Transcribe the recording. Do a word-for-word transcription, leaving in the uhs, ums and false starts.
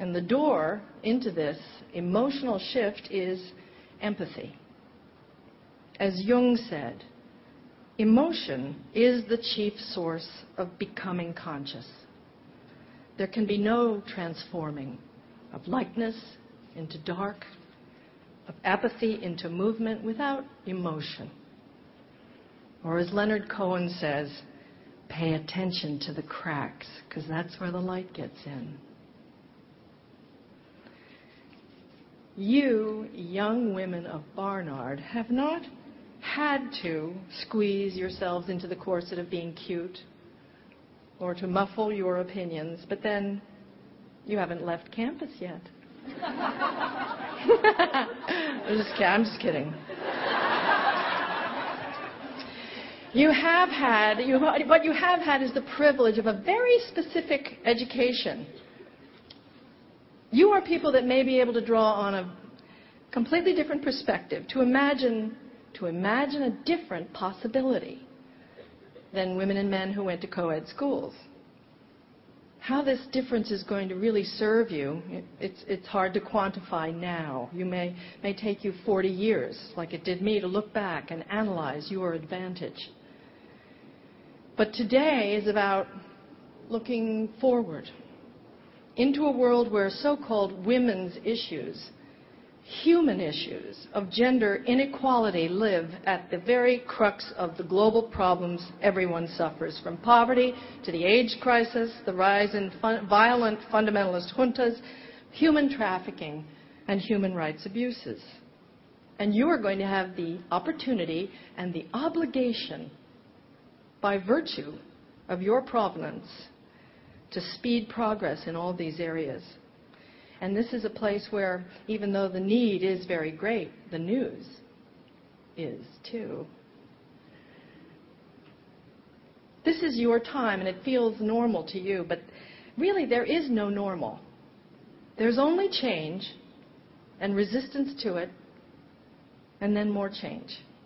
And the door into this emotional shift is empathy. As Jung said, emotion is the chief source of becoming conscious. There can be no transforming of likeness into dark, of apathy into movement without emotion. Or as Leonard Cohen says, pay attention to the cracks, because that's where the light gets in. You, young women of Barnard, have not had to squeeze yourselves into the corset of being cute or to muffle your opinions, but then you haven't left campus yet. I'm just kidding. I'm just kidding. You have had, you, what you have had is the privilege of a very specific education. You are people that may be able to draw on a completely different perspective, to imagine, to imagine a different possibility than women and men who went to co-ed schools. How this difference is going to really serve you, it, it's, it's hard to quantify now. You may, may take you forty years, like it did me, to look back and analyze your advantage. But today is about looking forward into a world where so-called women's issues, human issues of gender inequality live at the very crux of the global problems everyone suffers, from poverty to the AIDS crisis, the rise in fun- violent fundamentalist juntas, human trafficking, and human rights abuses. And you are going to have the opportunity and the obligation, by virtue of your provenance, to speed progress in all these areas. And this is a place where, even though the need is very great, the news is too. This is your time, and it feels normal to you, but really there is no normal. There's only change and resistance to it, and then more change.